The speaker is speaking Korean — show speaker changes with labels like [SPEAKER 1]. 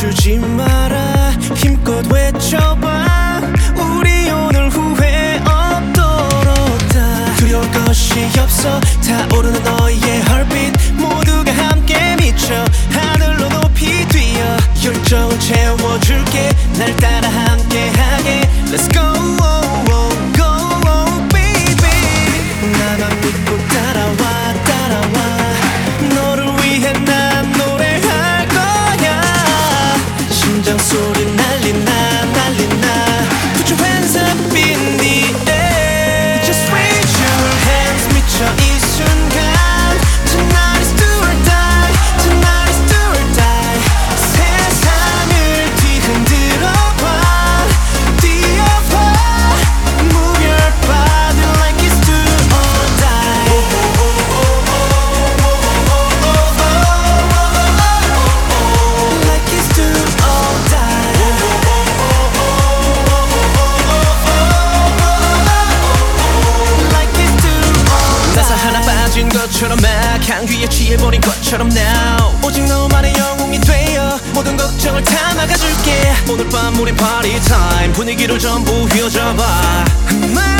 [SPEAKER 1] 멈추지 마라 힘껏 외쳐봐 우리 오늘 후회 없도록 다 두려울 것이 없어 타오르는 너의 heartbeat 모두가 함께 미쳐 하늘로 높이 뛰어 열정을 채워줄게 날 따라 함께하게 Let's go go baby 나만 믿고 따라와 너를 위해 난 노래할 거야 심장 소리 날리나 Put your hands up in the air Just raise your hands 미쳐 이 순간 Tonight is do or die Tonight is do or die 세상을 뒤흔들어봐 뛰어봐 Move your body like it's do or die Like it's do or die Like it's do or die 나사 하나 빠진 것처럼 막 향기에 취해버린 것처럼 now 오직 너만의 영웅이 되어 모든 걱정을 다 막아줄게 오늘 밤 우린 party time 분위기를 전부 휘어잡아